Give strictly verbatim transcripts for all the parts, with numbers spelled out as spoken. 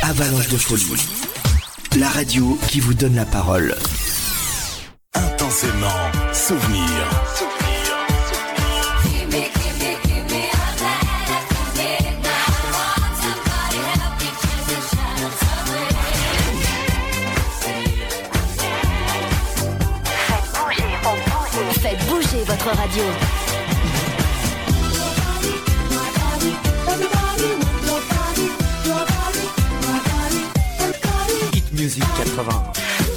Avalanche de folie. La radio qui vous donne la parole. Intensément souvenir. Faites bouger votre radio. Hit Music quatre-vingts.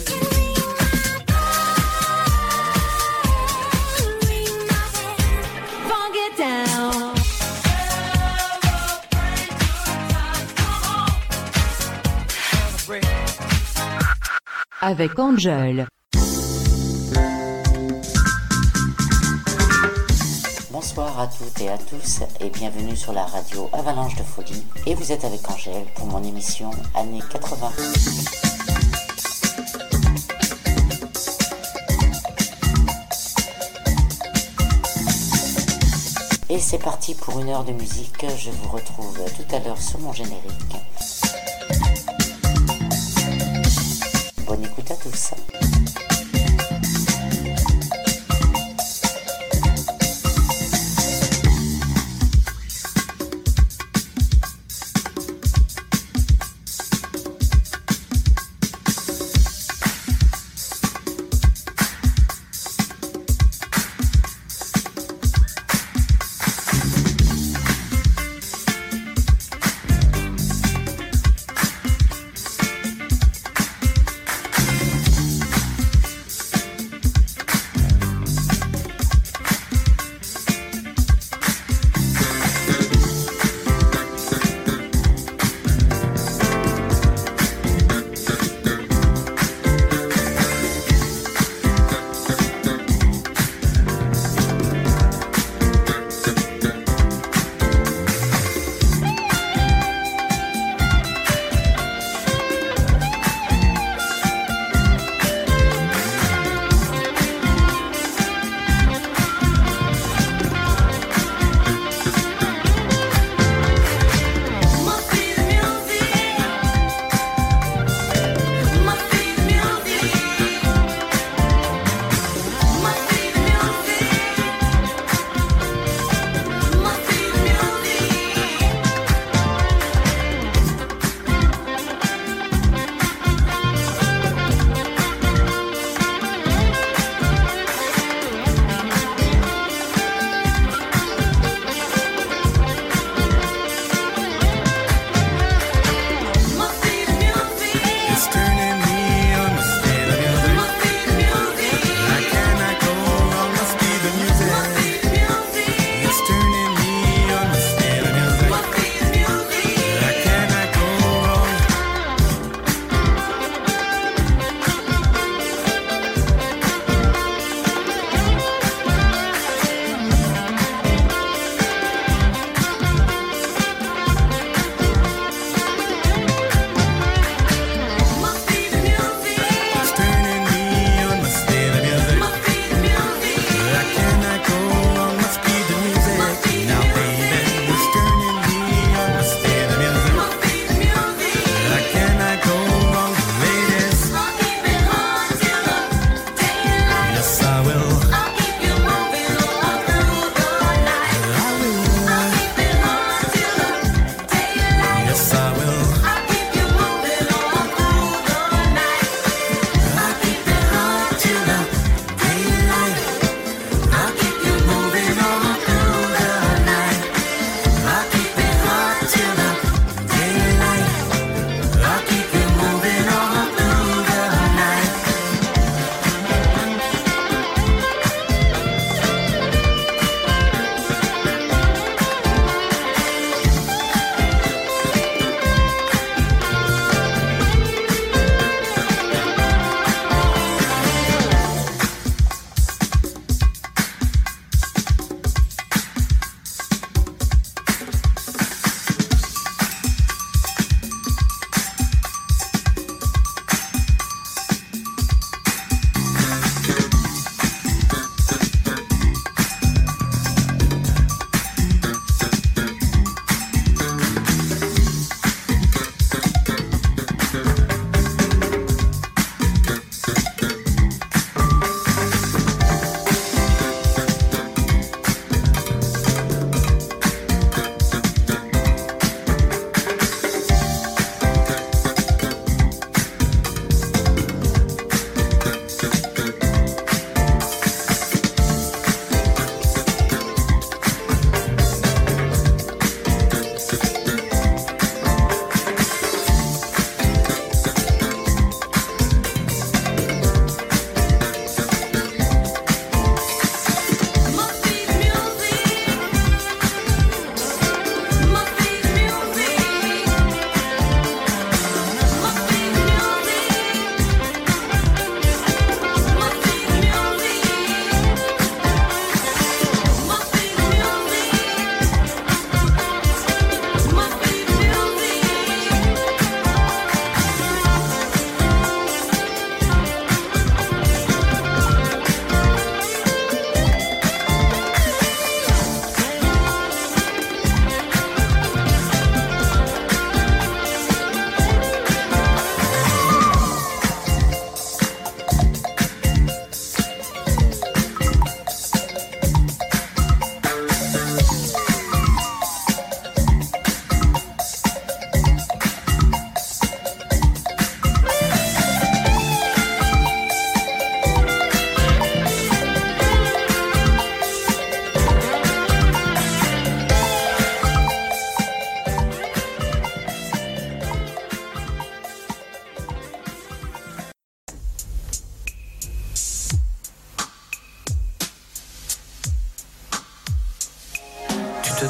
Avec Angel. Bonsoir à toutes et à tous et bienvenue sur la radio Avalanche de Folie. Et vous êtes avec Angèle pour mon émission années quatre-vingts. Et c'est parti pour une heure de musique. Je vous retrouve tout à l'heure sur mon générique. Bonne écoute à tous.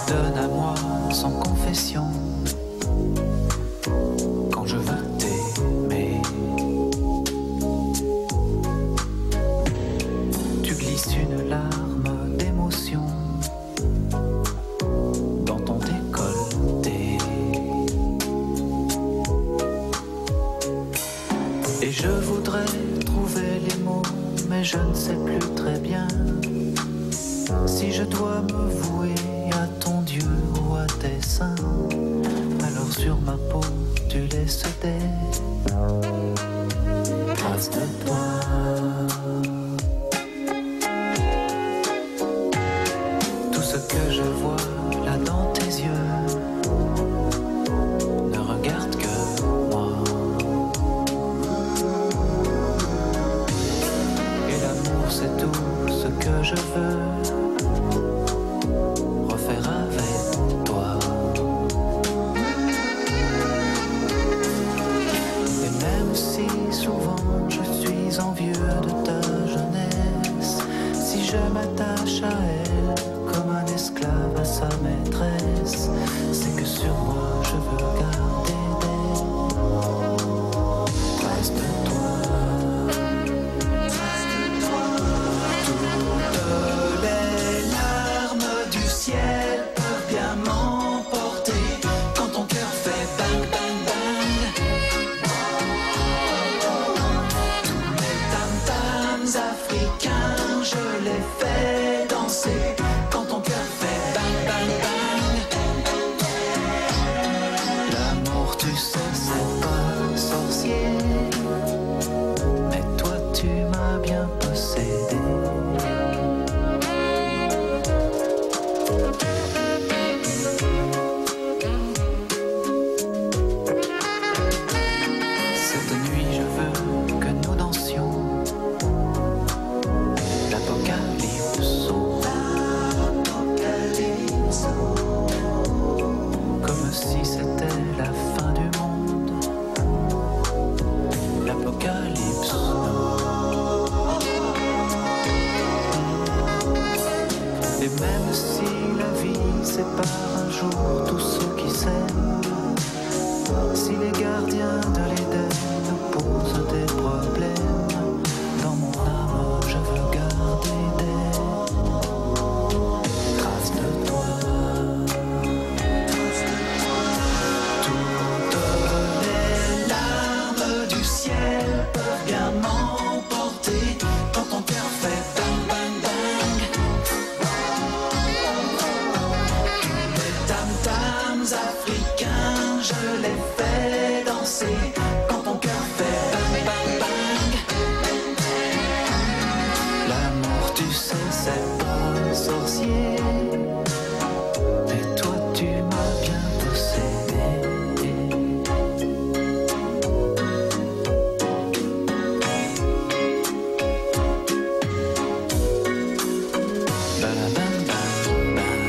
donnes à moi sans confession. Quand je veux t'aimer, tu glisses une larme d'émotion dans ton décolleté. Et je voudrais trouver les mots, mais je ne sais plus très bien si je dois me vouer à ton Dieu ou à tes seins. Alors sur ma peau tu laisses des traces de toi. Tout ce que je vois là dans tes yeux ne regarde que moi. Et l'amour c'est tout ce que je veux refaire avec toi. Et même si souvent je suis envieux de ta jeunesse, si je m'attache à elle comme un esclave à sa maîtresse, c'est que sur moi je veux garder des traces de toi. Toutes les larmes du ciel peuvent bien m'emporter quand ton cœur fait bang bang bang. Tous les tam-tams africains, je les fais danser quand ton cœur fait bang bang bang. L'amour, tu sais, c'est pas sorcier, mais toi tu m'as bien possédé. Cette nuit je veux que nous dansions l'apocalypse, comme si c'était la fin du monde. L'apocalypse. Et même si la vie sépare un jour tous ceux qui s'aiment, si les gardiens de l'Éden nous posent des problèmes, dans mon âme je veux garder des traces de toi. Toutes les larmes du ciel peuvent bien m'emporter quand ton cœur fait bang bang bang. Les tam-tams africains, je les fais danser quand ton cœur fait bang bang bang. L'amour, tu sais, c'est pas sorcier, mais toi tu m'as bien possédé. Ba-da-bam, bam, bam.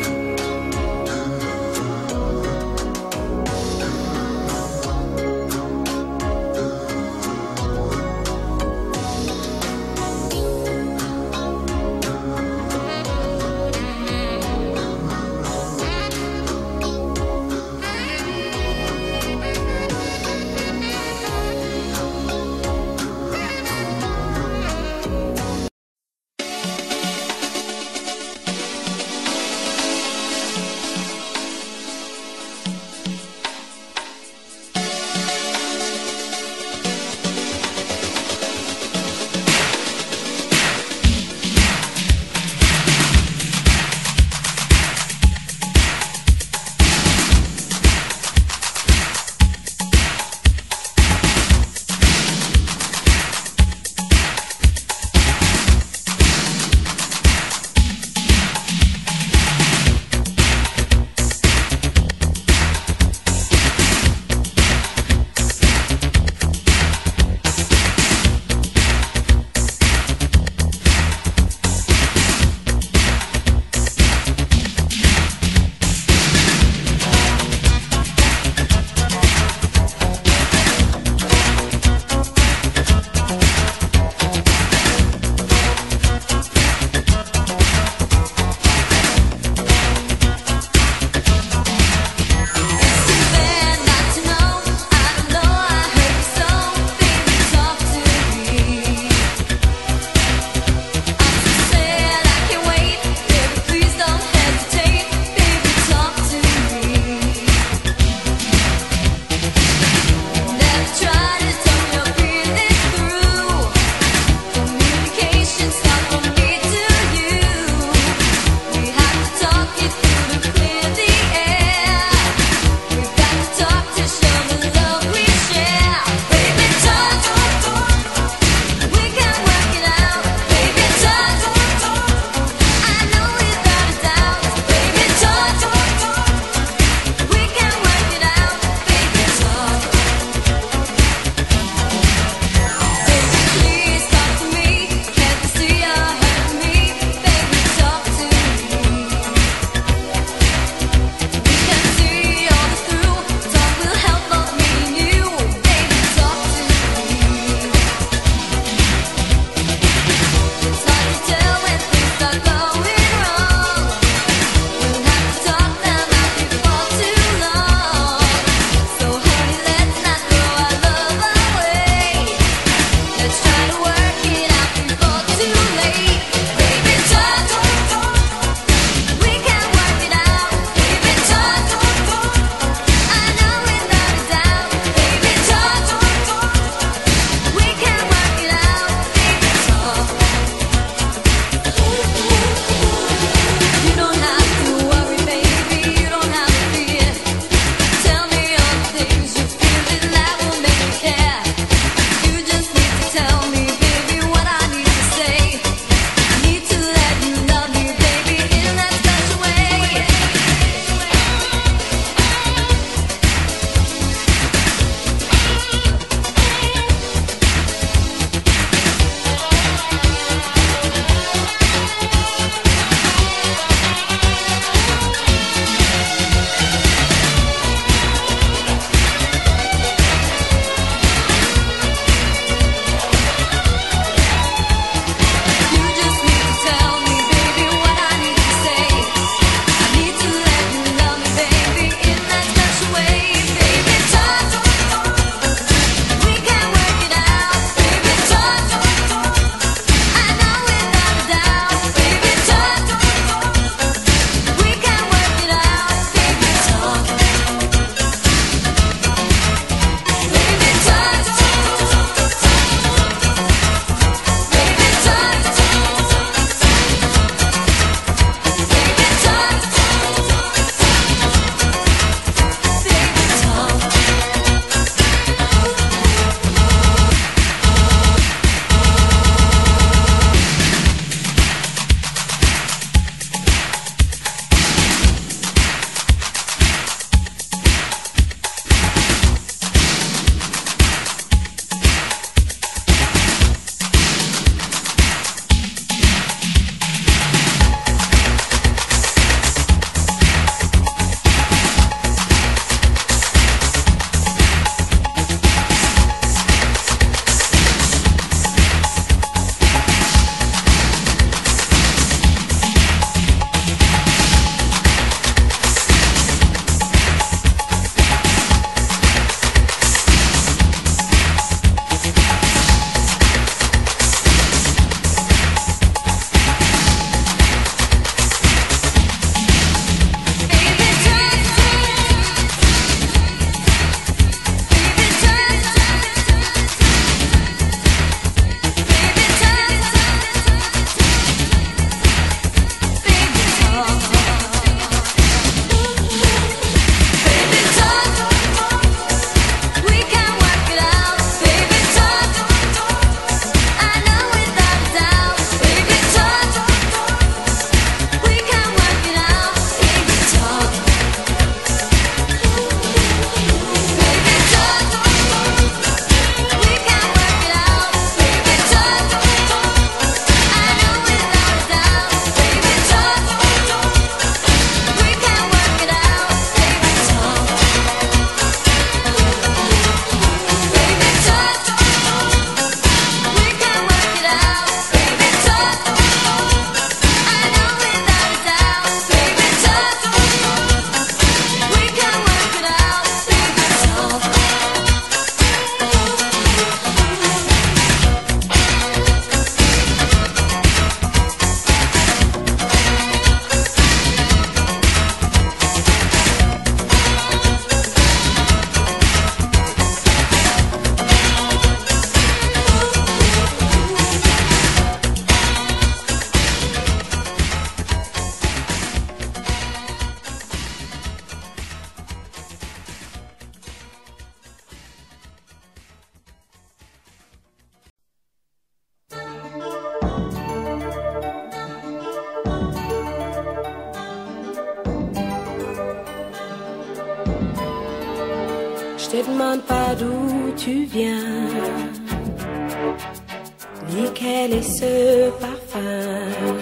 Je te demande pas d'où tu viens, ni quel est ce parfum.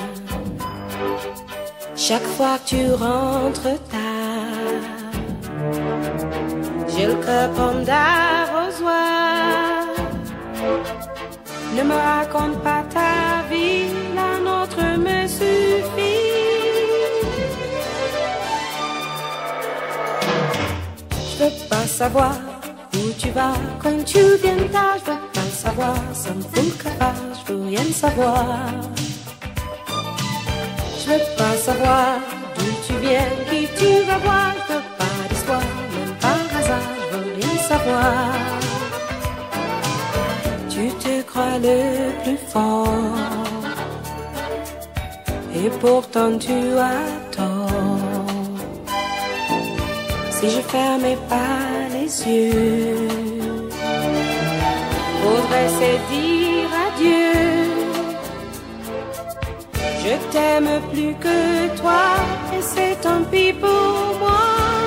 Chaque fois que tu rentres tard, j'ai le cœur comme d'arrosoir. Ne me raconte pas ta vie, la nôtre me suffit. Je veux pas savoir où tu vas quand tu viens tard. Je veux pas le savoir, ça me fout le cafard. Je veux rien savoir. Je veux pas savoir d'où tu viens, qui tu vas voir. Je veux pas d'histoire, même par hasard. Je veux rien savoir. Tu te crois le plus fort, et pourtant tu as tort. Si je fermais pas les yeux, faudrait se dire adieu. Je t'aime plus que toi, et c'est tant pis pour moi.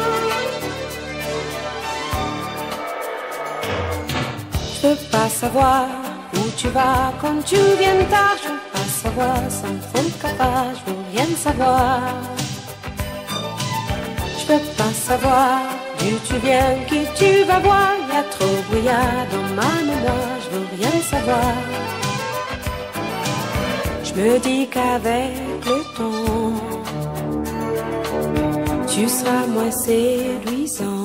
Je veux pas savoir où tu vas quand tu viens tard. Je veux pas savoir, ça me fout le cafard. Je veux rien savoir. Je veux pas savoir d'où tu viens, qui tu vas voir. Y a trop brouillard dans ma mémoire. Je veux rien savoir. Je me dis qu'avec le temps, tu seras moins séduisant,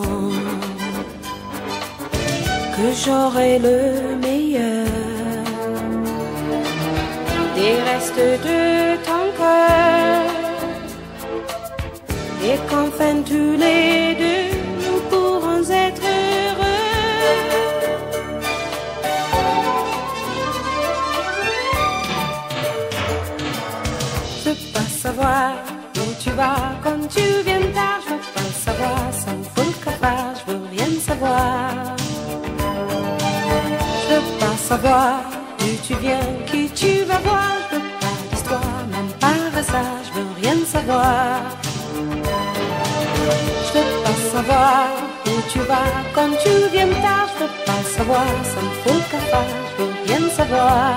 que j'aurai le meilleur des restes de ton cœur, et qu'enfin tous les deux nous pourrons être heureux. Je veux pas savoir où tu vas quand tu viens tard. Je veux pas savoir, ça me fout le cafard. Je veux rien savoir. Je veux pas savoir d'où tu viens, qui tu vas voir. Je veux pas d'histoire, même par hasard. Je veux rien savoir. Je veux pas savoir où tu vas quand tu viens tard. Je veux pas savoir, ça me fout le cafard. Je veux rien savoir.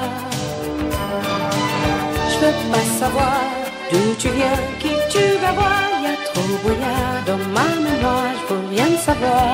Je veux pas savoir d'où tu viens, qui tu vas voir. Y a trop brouillard dans ma mémoire. Je veux rien savoir.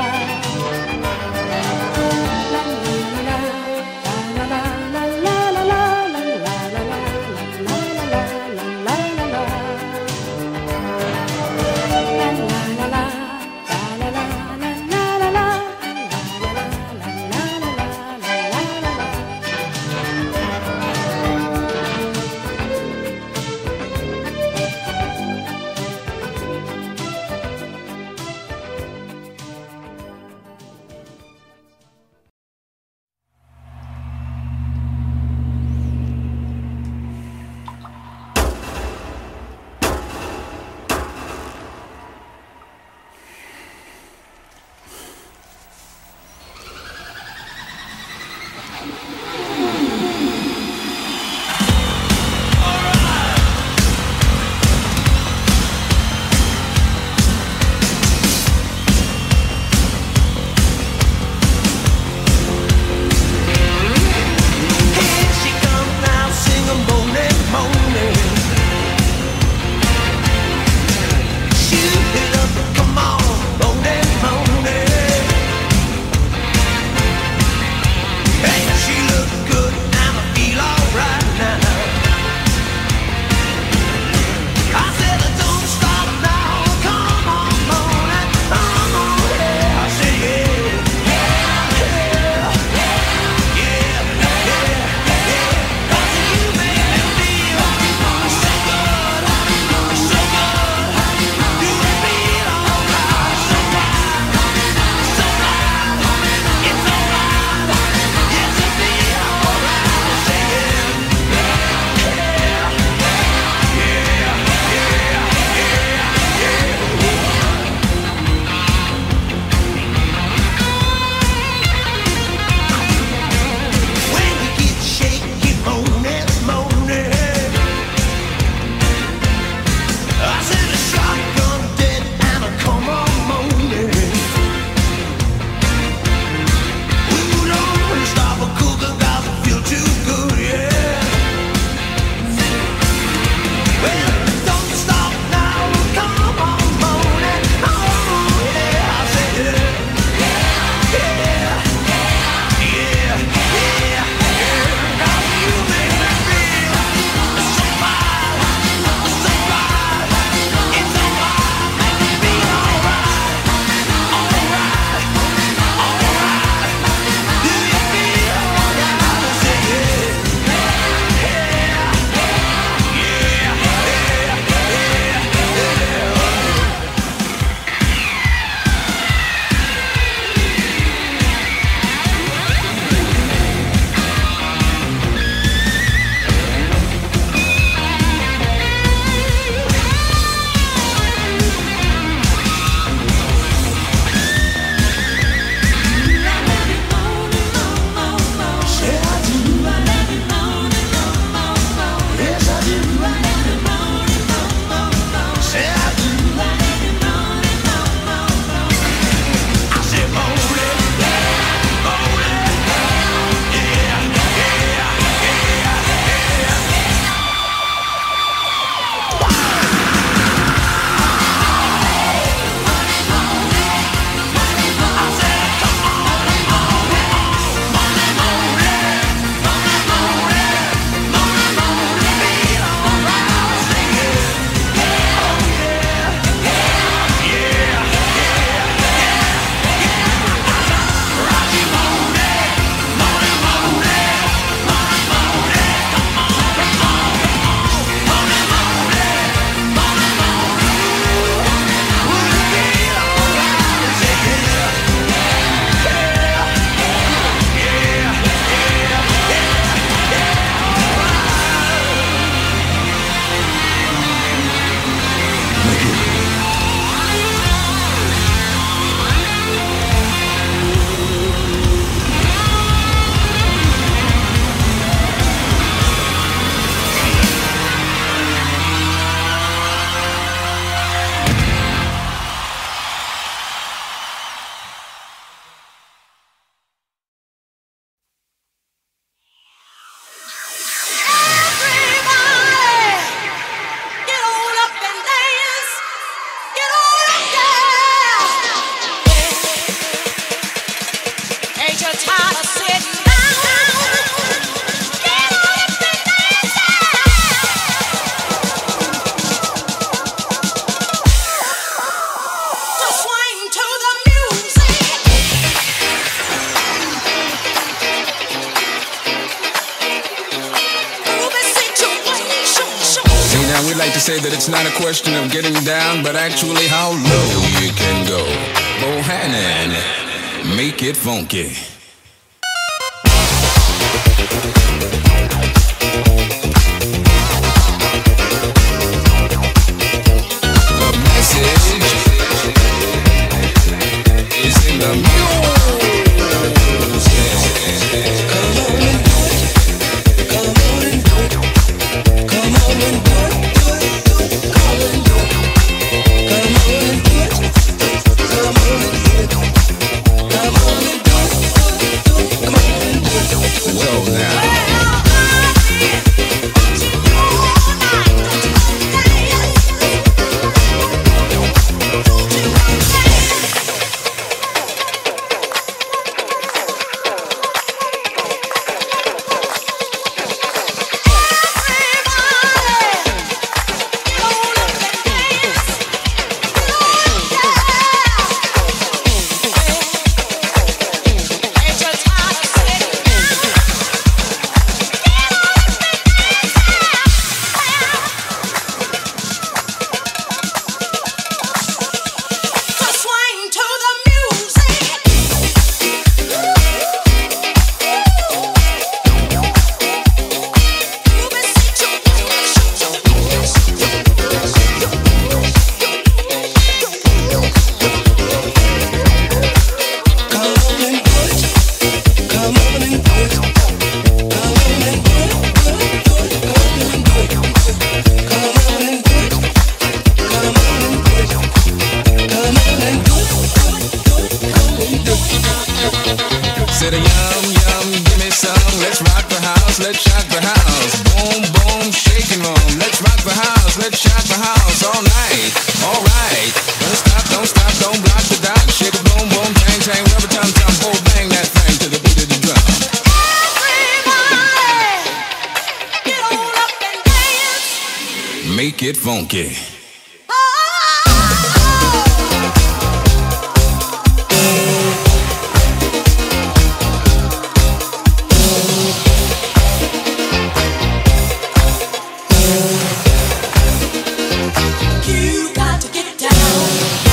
Say that it's not a question of getting down, but actually how low you can go. Bohannon, make it funky. The message is in the music. Come on and do it. Come on and do it. Come on and do it. Well now. Make it funky. You got to get down.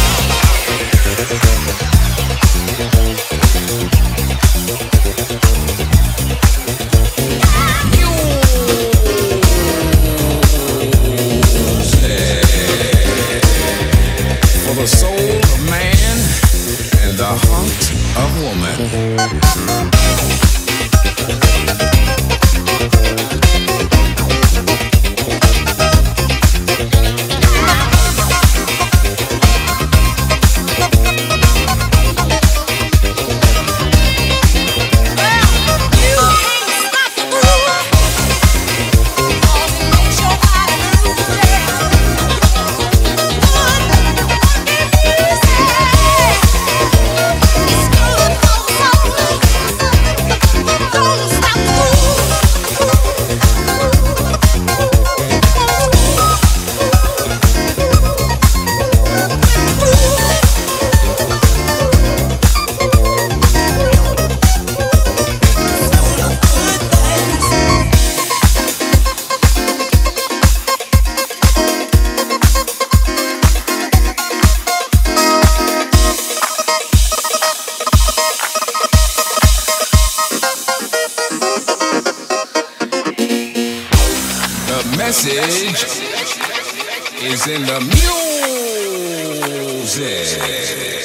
For the soul of man and the heart of woman. Message is in the music.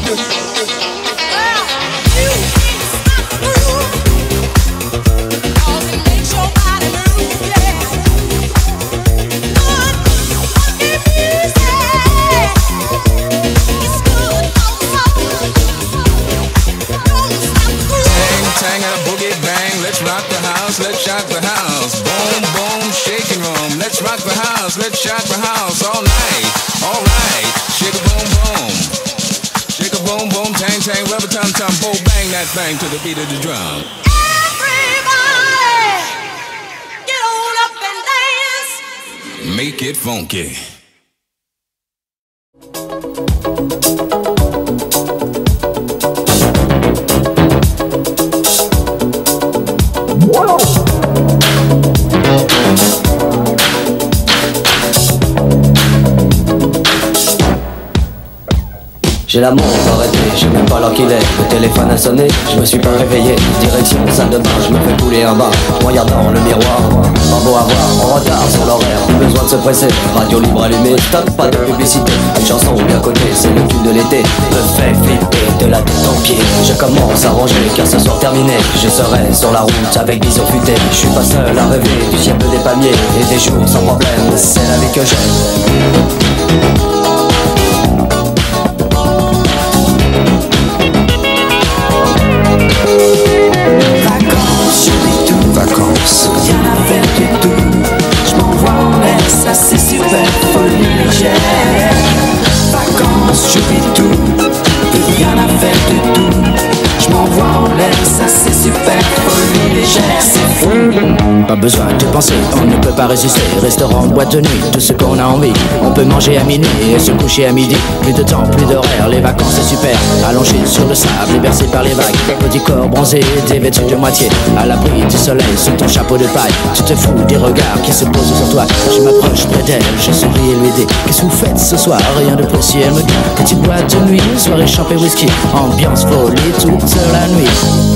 Let's shock the house all night. All right, shake a boom boom, shake a boom boom, tang tang, rubber tum tum, boom bang that thing to the beat of the drum. Everybody, get on up and dance. Make it funky. J'ai la montre arrêtée, je sais même pas l'heure qu'il est. Le téléphone a sonné, je me suis pas réveillé. Direction salle de bain, je me fais couler un bain. Regardant le miroir, pas beau à voir, en retard sur l'horaire. Plus besoin de se presser, radio libre allumée. Stop, pas de publicité, une chanson bien cotée, c'est le tube de l'été. Me fait flipper de la tête aux pieds. Je commence à ranger car ce soir terminé. Je serai sur la route avec vision futée. Je suis pas seul à rêver du ciel des palmiers et des jours sans problème, c'est la vie que j'aime. Vacances, rien à faire du tout. Je m'envoie en mer, ça c'est super, folie légère. Vacances, j'oublie tout, plus rien à faire du tout. Je m'envoie en l'air, ça c'est super, folie légère, c'est fou. Pas besoin de penser, on ne peut pas résister. Restaurant, boîte de nuit, tout ce qu'on a envie. On peut manger à minuit et se coucher à midi. Plus de temps, plus d'horaire, les vacances c'est super. Allongé sur le sable et bercé par les vagues. Petit corps bronzé, dévêtu de moitié. À l'abri du soleil, sous ton chapeau de paille. Tu te fous des regards qui se posent sur toi. Je m'approche près d'elle, je souris et lui dis: qu'est-ce que vous faites ce soir? Rien de précis, elle me dit: petite boîte de nuit, soirée champée whisky. Ambiance folie toute la nuit.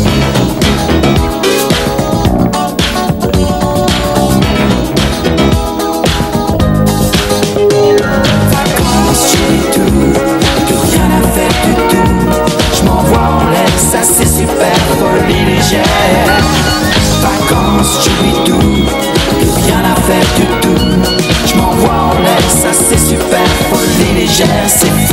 Vacances, j'oublie tout, plus rien à faire du tout. Je m'envoie en l'air, ça c'est super, folie légère, c'est fou.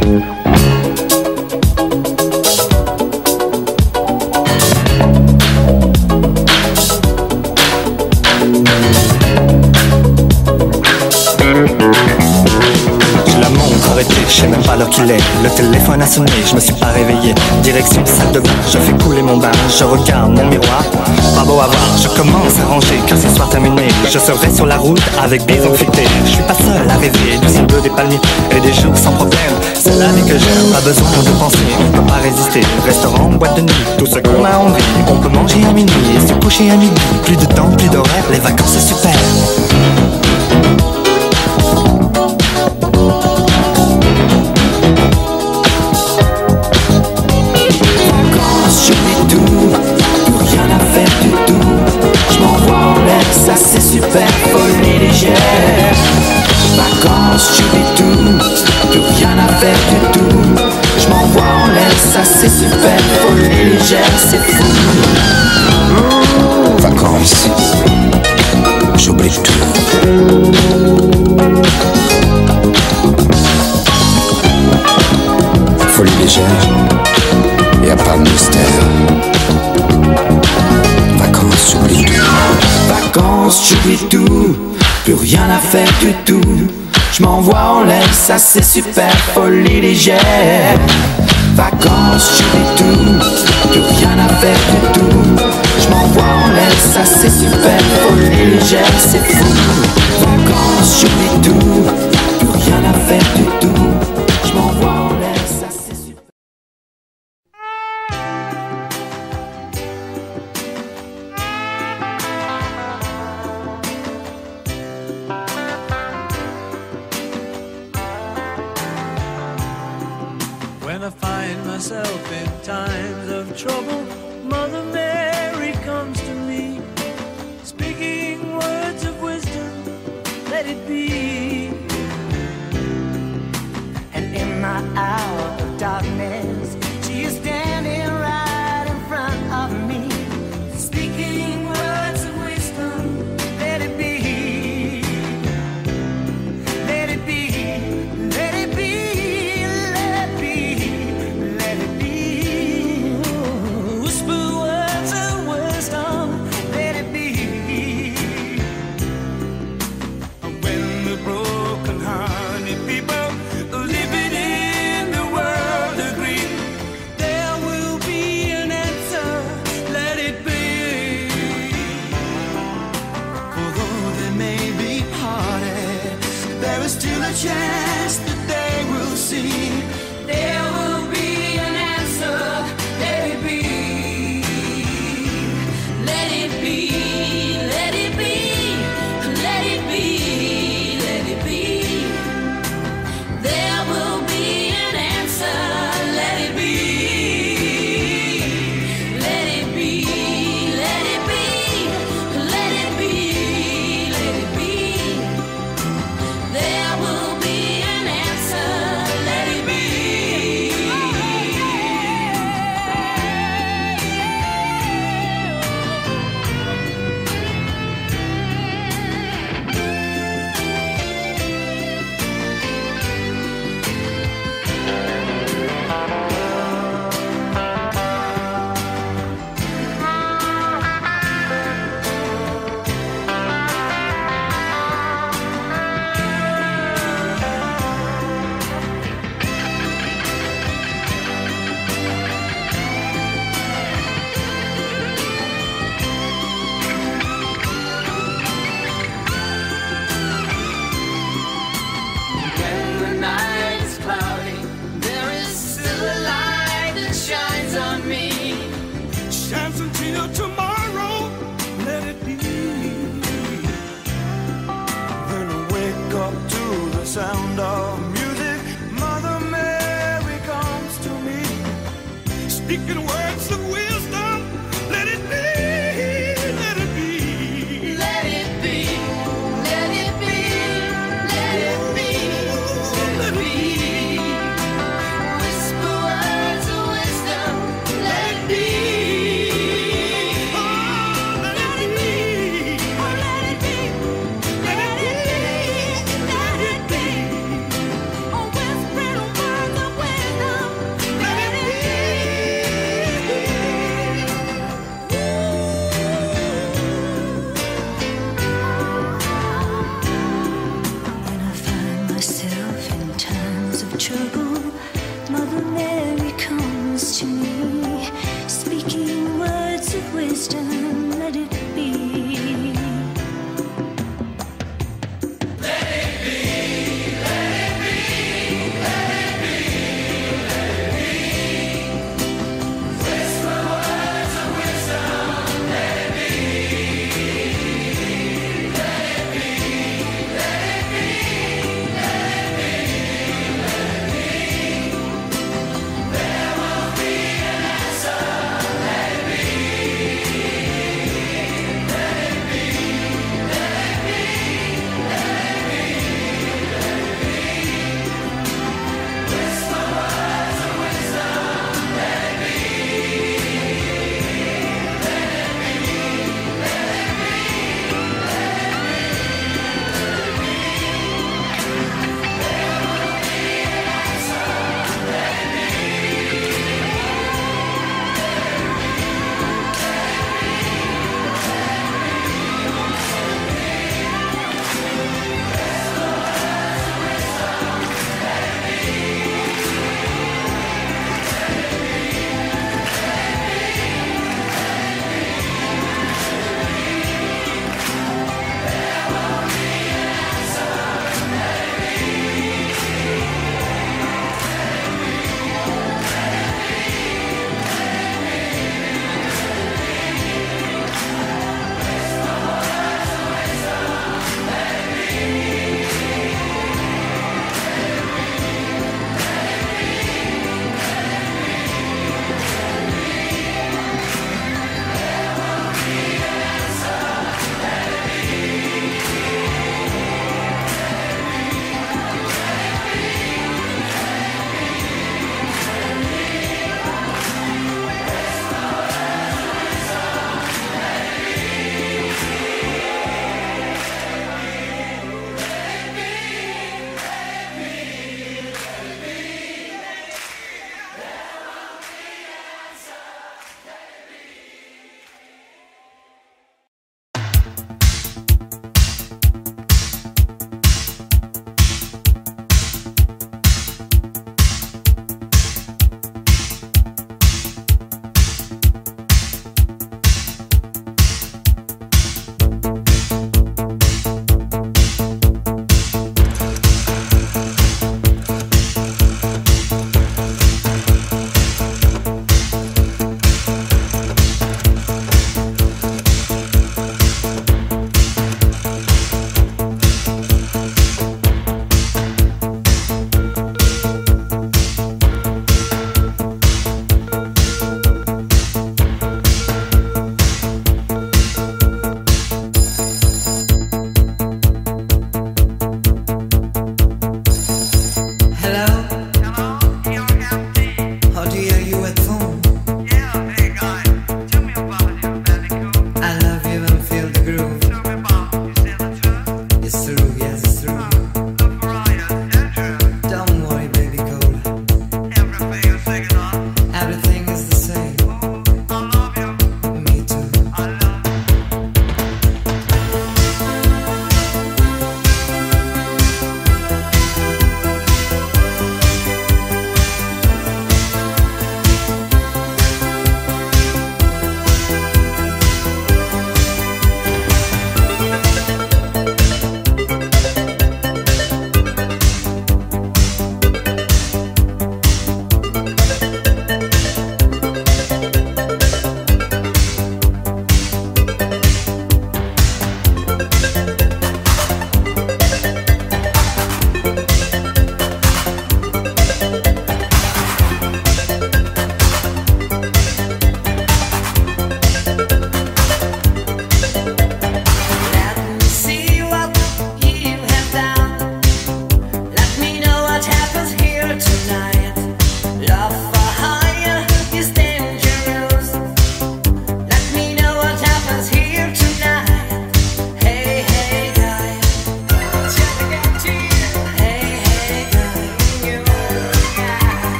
Je sais même pas l'heure qu'il est, le téléphone a sonné, je me suis pas réveillé. Direction salle de bain, je fais couler mon bain, je regarde mon miroir. Pas beau à voir, je commence à ranger, car ce soir terminé, je serai sur la route avec bison futé. Je suis pas seul à rêver du ciel bleu des palmiers et des jours sans problème. C'est la vie que j'aime, pas besoin de penser, on peut pas résister. Restaurant, boîte de nuit, tout ce qu'on a envie. On peut manger à minuit et se coucher à midi. Plus de temps, plus d'horaire, les vacances c'est super. Ça c'est super, folie légère. Vacances, j'oublie tout, plus rien à faire du tout. Je m'envoie en l'air, ça c'est super, folie légère, c'est fou. Vacances, j'oublie tout. Folie légère, y a pas de mystère. Vacances, j'oublie tout. Vacances, j'oublie tout, plus rien à faire du tout. Je m'envoie en l'air, ça c'est super, folie légère. Vacances, j'oublie tout, plus rien à faire du tout. Je m'envoie en l'air, ça c'est super, folie légère, c'est fou. Vacances, j'oublie tout, plus rien à faire du tout. Je m'envoie en l'air, ça c'est super. When I find myself in times of trouble, Mother Mary comes to me, speaking words of wisdom, let it be. And in my hour of darkness, till tomorrow, let it be. Then wake up to the sound of music. Mother Mary comes to me, speaking words of wisdom. Let it be, let it be, let it be, let it be, let it be, let it be. Whisper words of wisdom. Let it be. Oh, let it be. Oh, let it be. Let it be. Let it be. Oh, whispering words of wisdom. Let it be. When I find myself in times of trouble, Mother Mary comes to me, speaking words of wisdom. Let it be. There will be an answer. Let it be.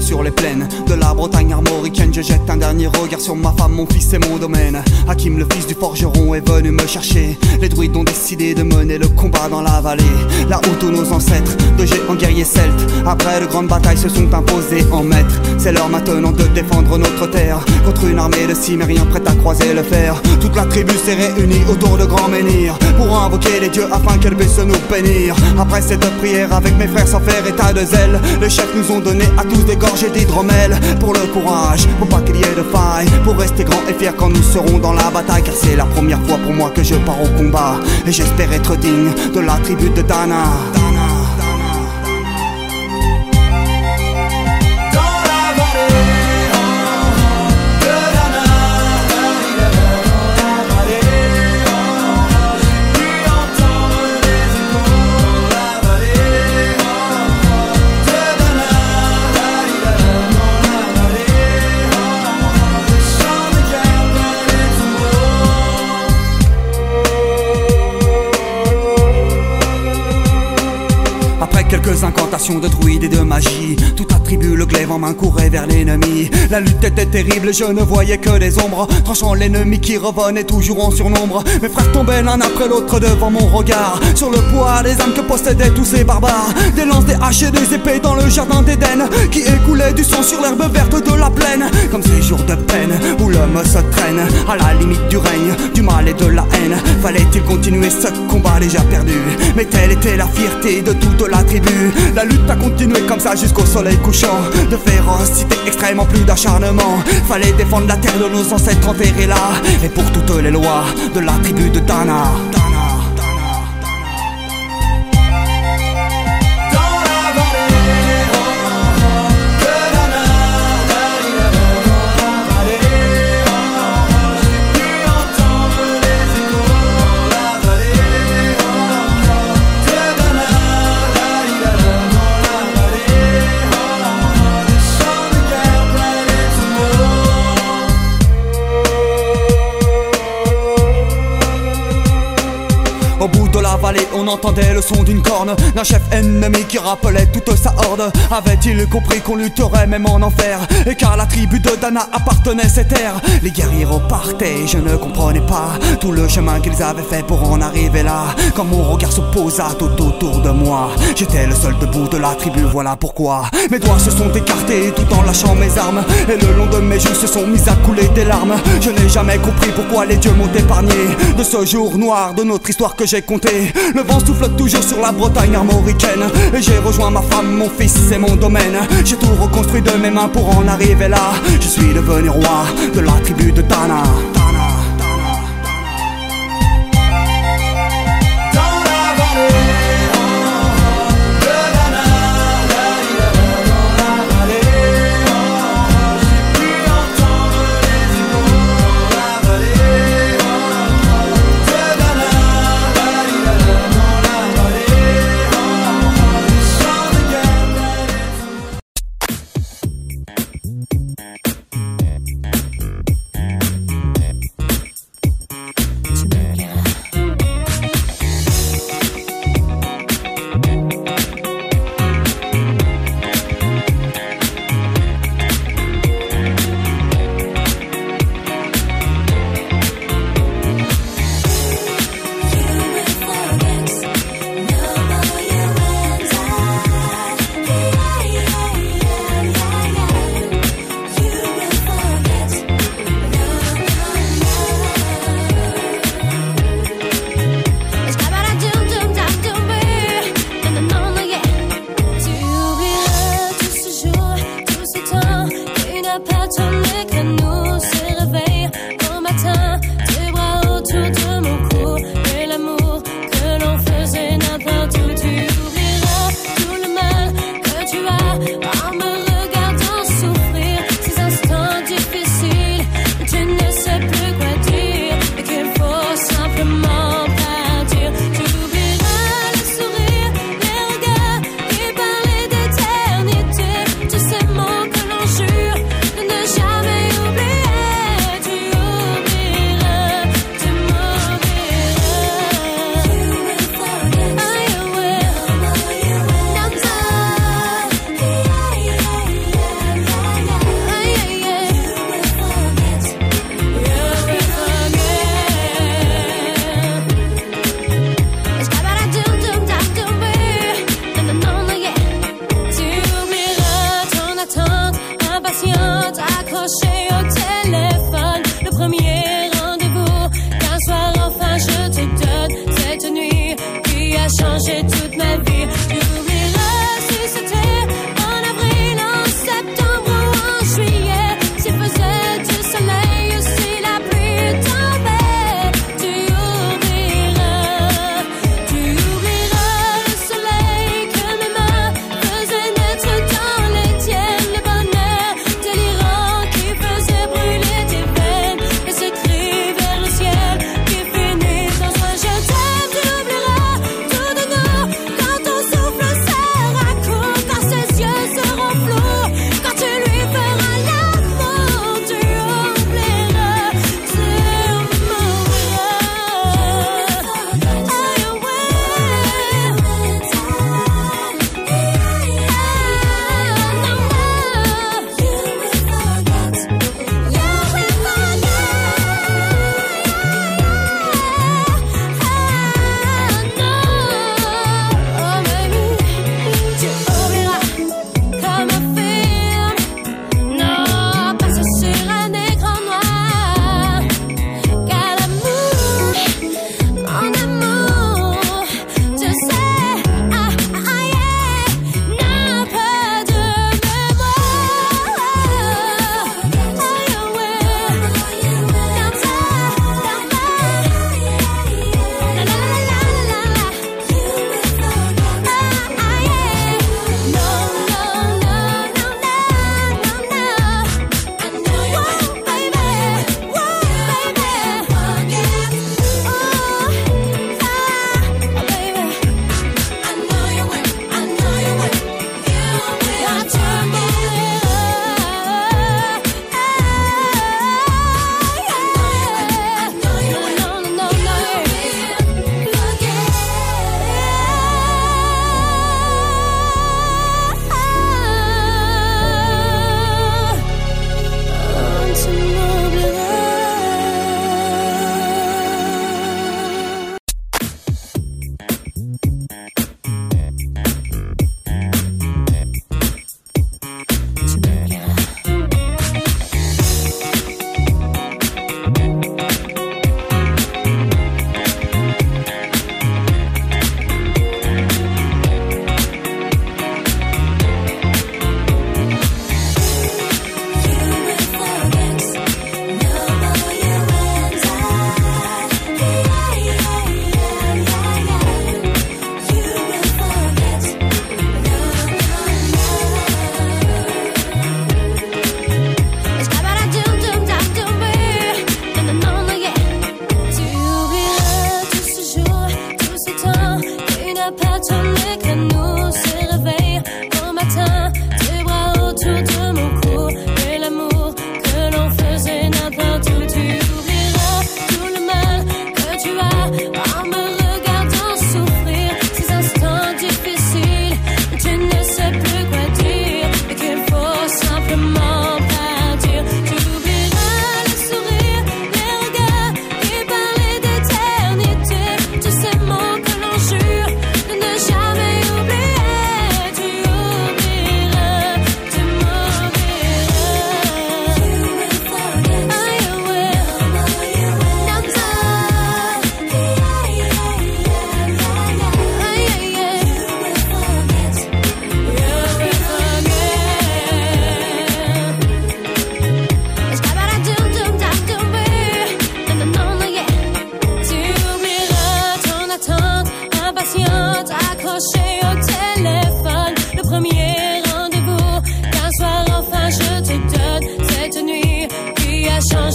sur les plaines de la Bretagne armoricaine. Je jette un dernier regard sur ma femme, mon fils et mon domaine. Hakim, le fils du forgeron, est venu me chercher. Les druides ont décidé de mener le combat dans la vallée, là où tous nos ancêtres, de géants guerriers celtes, après de grandes batailles, se sont imposés en maîtres. C'est l'heure maintenant de défendre notre terre contre une armée de cimériens prête à croiser le fer. Toute la tribu s'est réunie autour de grands menhirs pour invoquer les dieux afin qu'elle puisse nous bénir. Après cette prière avec mes frères sans faire état de zèle, les chefs nous ont donné à tous des gorgées d'hydromel. Pour le courage, pour pas qu'il y ait de faille, pour rester grand et fier quand nous serons dans la bataille. Car c'est la première fois pour moi que je pars au combat, et j'espère être digne de la tribu de Dana. Quelques incantations de druides et de magie, toute la tribu, le glaive en main, courait vers l'ennemi. La lutte était terrible, je ne voyais que des ombres, tranchant l'ennemi qui revenait toujours en surnombre. Mes frères tombaient l'un après l'autre devant mon regard, sur le poids des âmes que possédaient tous ces barbares. Des lances, des haches et des épées dans le jardin d'Éden, qui écoulait du sang sur l'herbe verte de la plaine. Comme ces jours de peine où l'homme se traîne à la limite du règne, du mal et de la haine. Fallait-il continuer ce combat déjà perdu? Mais telle était la fierté de toute la tribu. La lutte a continué comme ça jusqu'au soleil couchant. De férocité extrêmement, plus d'acharnement. Fallait défendre la terre de nos ancêtres enterrés là, et pour toutes les lois de la tribu de Dana. Au bout de la vallée, on entendait le son d'une corne, d'un chef ennemi qui rappelait toute sa horde. Avait-il compris qu'on lutterait même en enfer, et car la tribu de Dana appartenait ces terres? Les guerriers repartaient, je ne comprenais pas tout le chemin qu'ils avaient fait pour en arriver là. Quand mon regard se posa tout autour de moi, j'étais le seul debout de la tribu, voilà pourquoi mes doigts se sont écartés tout en lâchant mes armes, et le long de mes joues se sont mis à couler des larmes. Je n'ai jamais compris pourquoi les dieux m'ont épargné de ce jour noir de notre histoire que j'ai compté. Le vent souffle toujours sur la Bretagne armoricaine, et j'ai rejoint ma femme, mon fils et mon domaine. J'ai tout reconstruit de mes mains pour en arriver là. Je suis devenu roi de la tribu de Dana.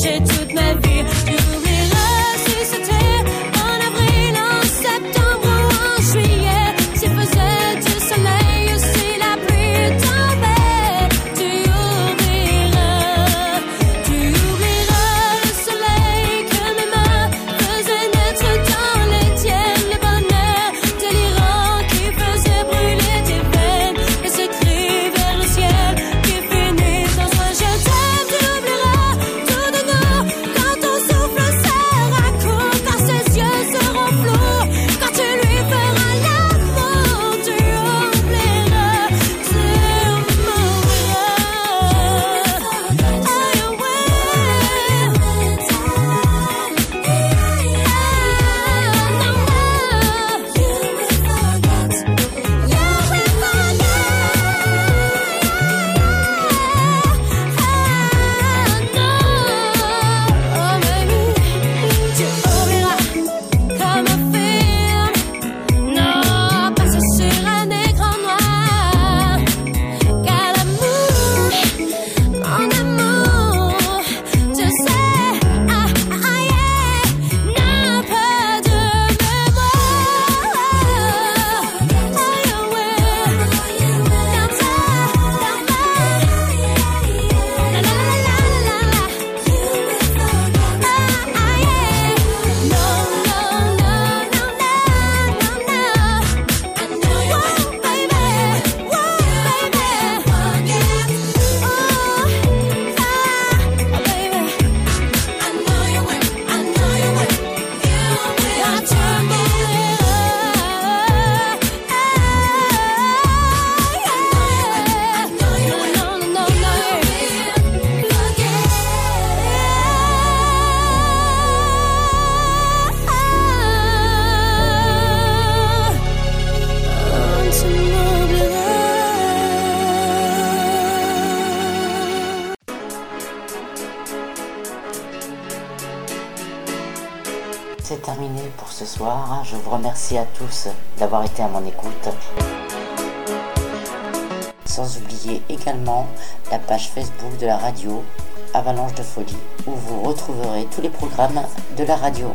changer toute ma vie. Tu oublieras si c'était en avril, en septembre ou en juillet, s'il faisait du soleil ou si la pluie tombait. Tu oublieras, tu oublieras le soleil que mes mains faisaient naître dans les tiennes, le bonheur délirant qui faisait brûler tes veines et ce cri vers le ciel qui finit dans un je t'aime. Tu oublieras tout de nous quand ton souffle sera court, quand ses yeux seront flous, quand tu lui feras l'amour. Tu oublieras, tu Tu oublieras comme un film, non, pas sur un écran noir. Car l'amour, mon amour, tu sais, ah, ah, yeah, n'a pas de mémoire. Ah, yeah, comme ça, comme ça, la la la la la la. Ah, ah, yeah. No, no, no, no, no, no, no. Whoa, baby, whoa, baby. Oh, ah, oh, baby. I know you will, I know you will. You will not turn me C'est terminé pour ce soir. Je vous remercie à tous d'avoir été à mon écoute. Sans oublier également la page Facebook de la radio Avalanche de Folie, où vous retrouverez tous les programmes de la radio.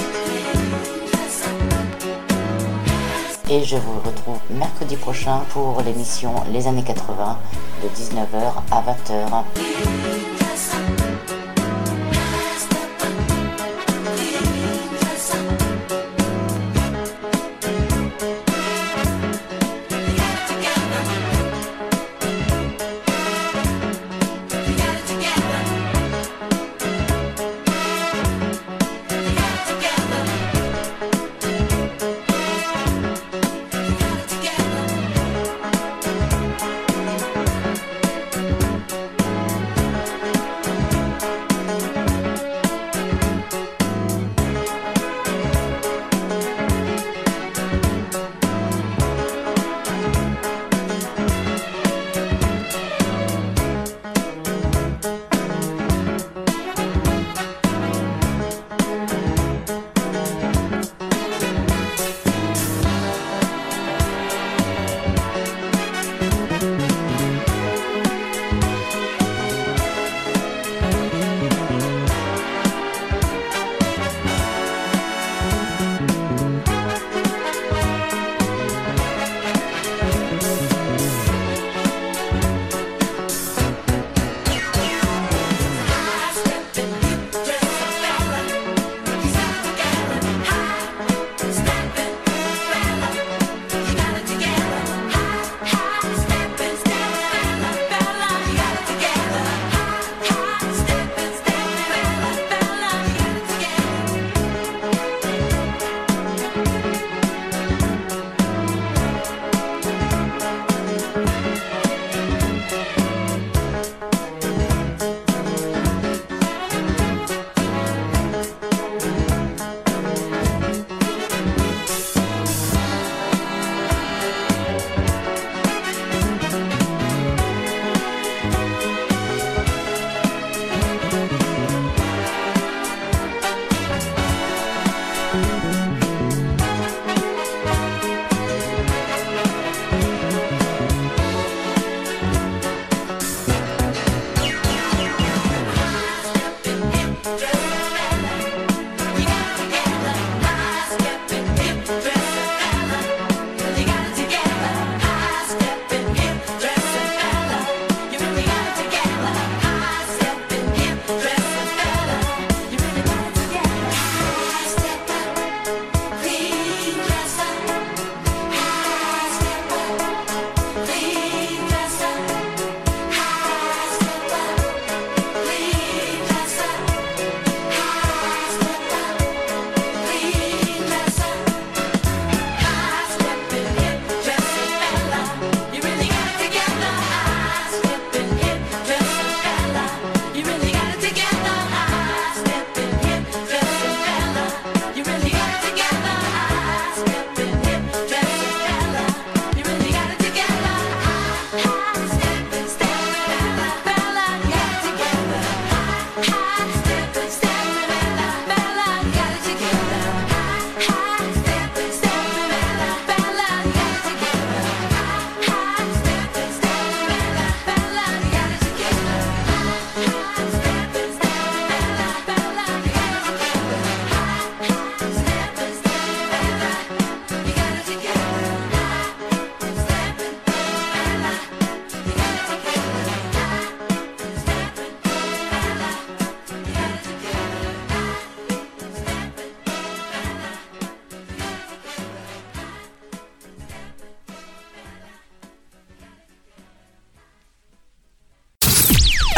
Et je vous retrouve mercredi prochain pour l'émission Les années quatre-vingts de dix-neuf heures à vingt heures.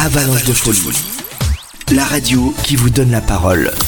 Avalanche de folie. La radio qui vous donne la parole.